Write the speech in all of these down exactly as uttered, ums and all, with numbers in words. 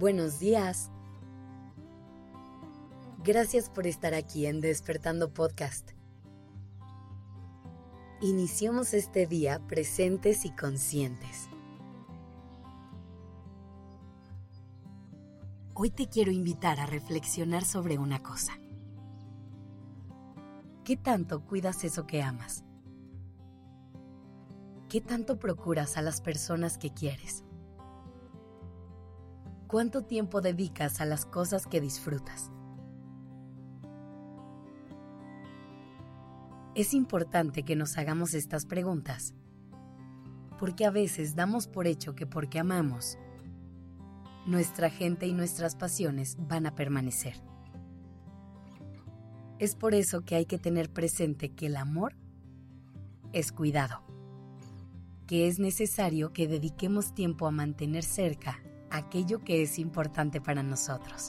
Buenos días. Gracias por estar aquí en Despertando Podcast. Iniciamos este día presentes y conscientes. Hoy te quiero invitar a reflexionar sobre una cosa. ¿Qué tanto cuidas eso que amas? ¿Qué tanto procuras a las personas que quieres? ¿Cuánto tiempo dedicas a las cosas que disfrutas? Es importante que nos hagamos estas preguntas, porque a veces damos por hecho que porque amamos, nuestra gente y nuestras pasiones van a permanecer. Es por eso que hay que tener presente que el amor es cuidado, que es necesario que dediquemos tiempo a mantener cerca aquello que es importante para nosotros.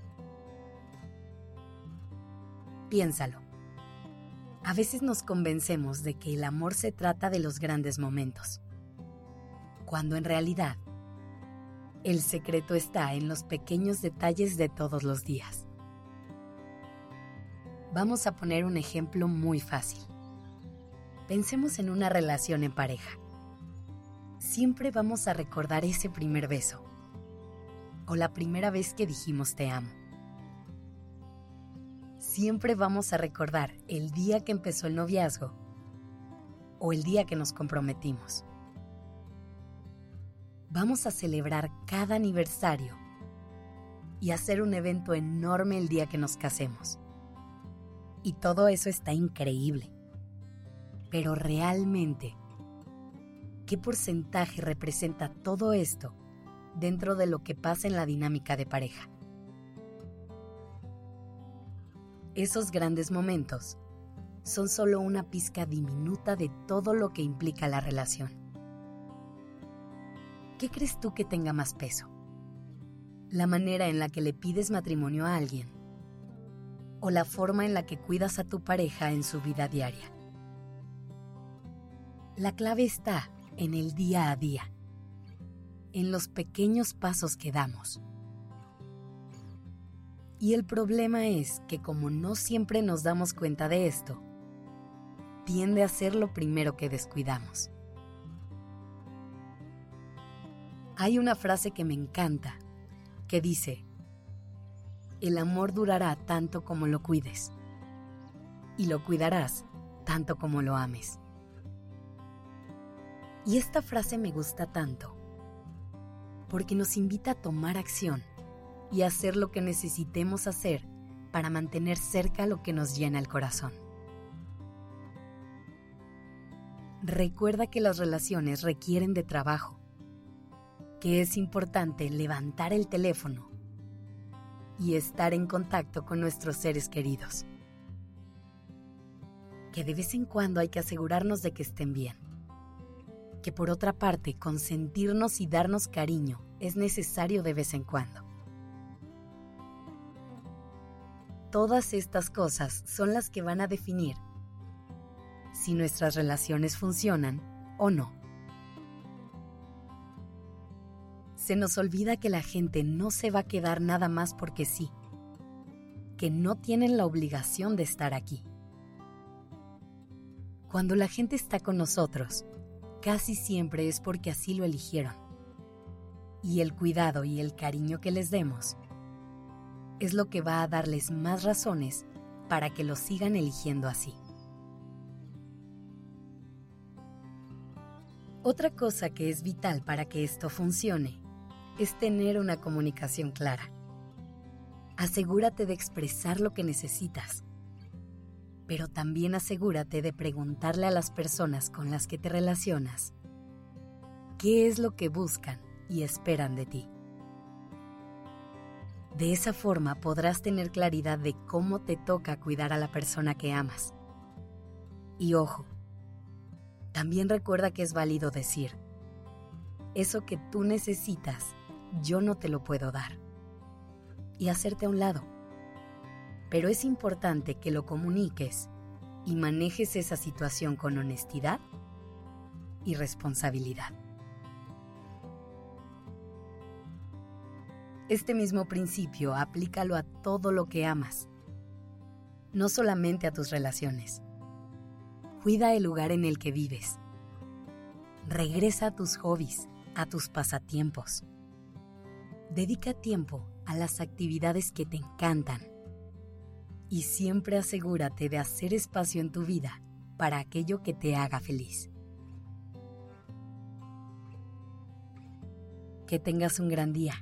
Piénsalo. A veces nos convencemos de que el amor se trata de los grandes momentos, cuando en realidad el secreto está en los pequeños detalles de todos los días. Vamos a poner un ejemplo muy fácil. Pensemos en una relación en pareja. Siempre vamos a recordar ese primer beso, o la primera vez que dijimos te amo. Siempre vamos a recordar el día que empezó el noviazgo o el día que nos comprometimos. Vamos a celebrar cada aniversario y hacer un evento enorme el día que nos casemos. Y todo eso está increíble. Pero realmente, ¿qué porcentaje representa todo esto dentro de lo que pasa en la dinámica de pareja? Esos grandes momentos son solo una pizca diminuta de todo lo que implica la relación. ¿Qué crees tú que tenga más peso? ¿La manera en la que le pides matrimonio a alguien? ¿O la forma en la que cuidas a tu pareja en su vida diaria? La clave está en el día a día, en los pequeños pasos que damos. Y el problema es que como no siempre nos damos cuenta de esto, tiende a ser lo primero que descuidamos. Hay una frase que me encanta, que dice: el amor durará tanto como lo cuides, y lo cuidarás tanto como lo ames. Y esta frase me gusta tanto, porque nos invita a tomar acción y hacer lo que necesitemos hacer para mantener cerca lo que nos llena el corazón. Recuerda que las relaciones requieren de trabajo, que es importante levantar el teléfono y estar en contacto con nuestros seres queridos, que de vez en cuando hay que asegurarnos de que estén bien, que por otra parte consentirnos y darnos cariño es necesario de vez en cuando. Todas estas cosas son las que van a definir si nuestras relaciones funcionan o no. Se nos olvida que la gente no se va a quedar nada más porque sí, que no tienen la obligación de estar aquí. Cuando la gente está con nosotros, casi siempre es porque así lo eligieron. Y el cuidado y el cariño que les demos es lo que va a darles más razones para que lo sigan eligiendo así. Otra cosa que es vital para que esto funcione es tener una comunicación clara. Asegúrate de expresar lo que necesitas, pero también asegúrate de preguntarle a las personas con las que te relacionas qué es lo que buscan y esperan de ti. De esa forma podrás tener claridad de cómo te toca cuidar a la persona que amas. Y ojo, también recuerda que es válido decir: eso que tú necesitas, yo no te lo puedo dar, y hacerte a un lado. Pero es importante que lo comuniques y manejes esa situación con honestidad y responsabilidad. Este mismo principio aplícalo a todo lo que amas, no solamente a tus relaciones. Cuida el lugar en el que vives. Regresa a tus hobbies, a tus pasatiempos. Dedica tiempo a las actividades que te encantan. Y siempre asegúrate de hacer espacio en tu vida para aquello que te haga feliz. Que tengas un gran día.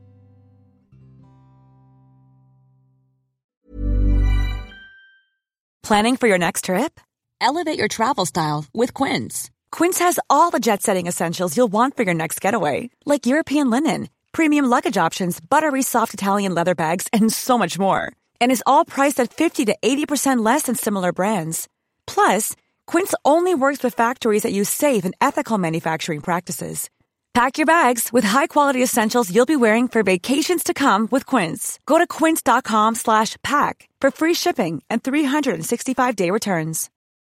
Planning for your next trip? Elevate your travel style with Quince. Quince has all the jet-setting essentials you'll want for your next getaway, like European linen, premium luggage options, buttery soft Italian leather bags, and so much more. And is all priced at fifty to eighty percent less than similar brands. Plus, Quince only works with factories that use safe and ethical manufacturing practices. Pack your bags with high-quality essentials you'll be wearing for vacations to come with Quince. Go to quince.com slash pack for free shipping and three sixty-five day returns.